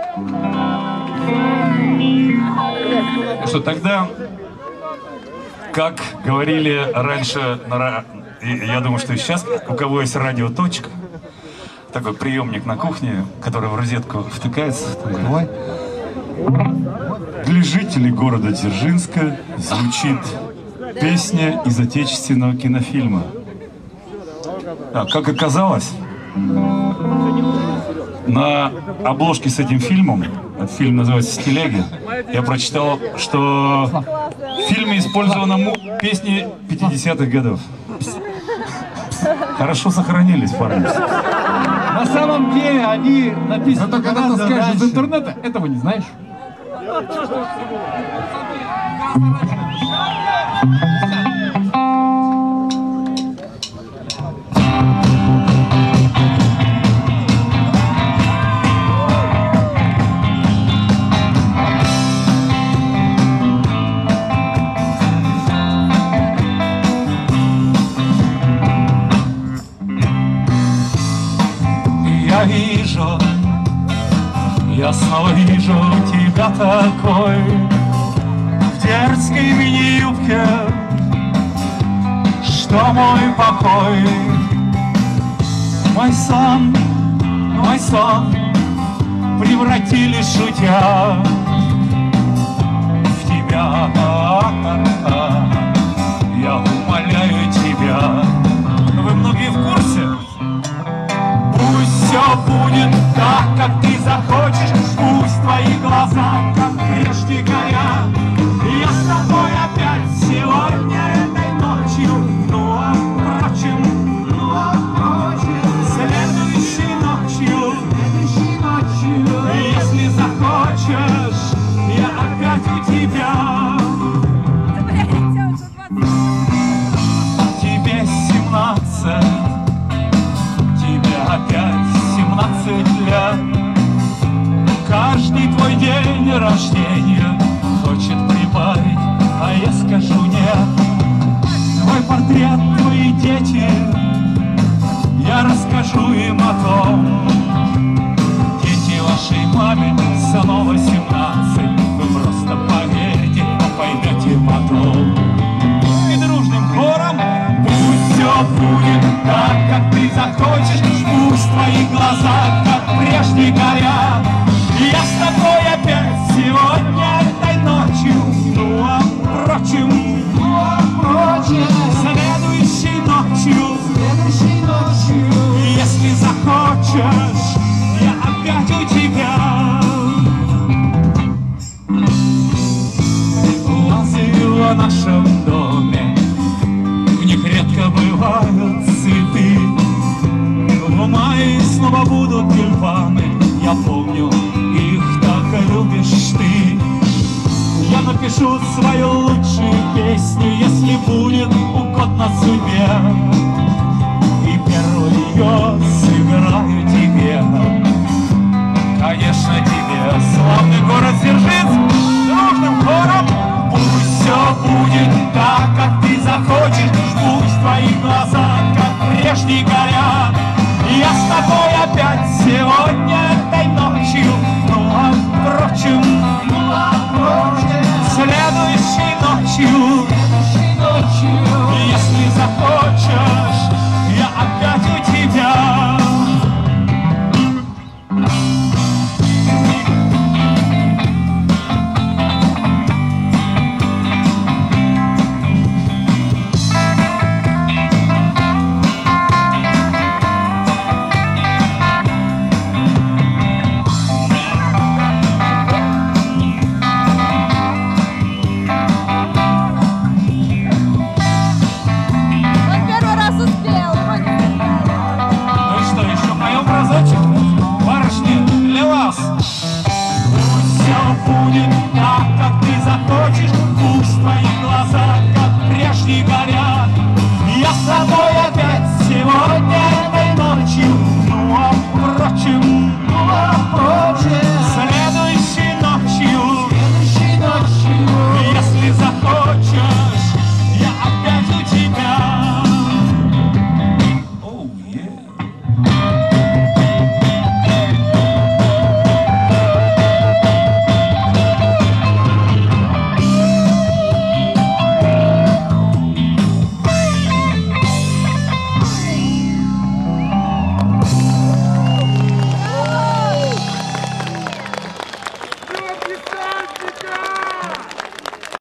Что тогда, как говорили раньше, я думаю, что и сейчас, у кого есть радиоточка, такой приемник на кухне, который в розетку втыкается, такой, для жителей города Дзержинска звучит песня из отечественного кинофильма. Как оказалось, на обложке с этим фильмом, этот фильм называется «Стиляги», я прочитал, что в фильме использованы песни 50-х годов. Хорошо сохранились, парни. На самом деле они написаны. Но когда ты скажешь из интернета, этого не знаешь. Я снова вижу тебя такой, в дерзкой мини-юбке, что мой покой. Мой сон превратили, шутя, в тебя. Я умоляю тебя. Вы многие в курсе? Пусть все будет так, как ты захочешь, пусть твои глаза, как прежде, горят. Я с тобой опять сегодня этой ночью, ну а впрочем, следующей ночью, если захочешь, я опять у тебя. Тебе 17, тебе опять 17 лет. Каждый твой день рождения хочет прибавить, а я скажу нет. Твой портрет, твои дети, я расскажу им о том. Дети вашей маме снова 17, вы просто поверьте, а поймете потом. И дружным хором пусть все будет так, как ты захочешь, пусть твои глаза, как прежде, горят. Я с тобой опять сегодня этой ночью, ну а впрочем, следующей ночью, если захочешь, я опять у тебя. Лозы в нашем доме, в них редко бывают цветы. В мае снова будут тюльпаны, я помню, их так любишь ты. Я напишу свою лучшую песню, если будет угодно судьбе.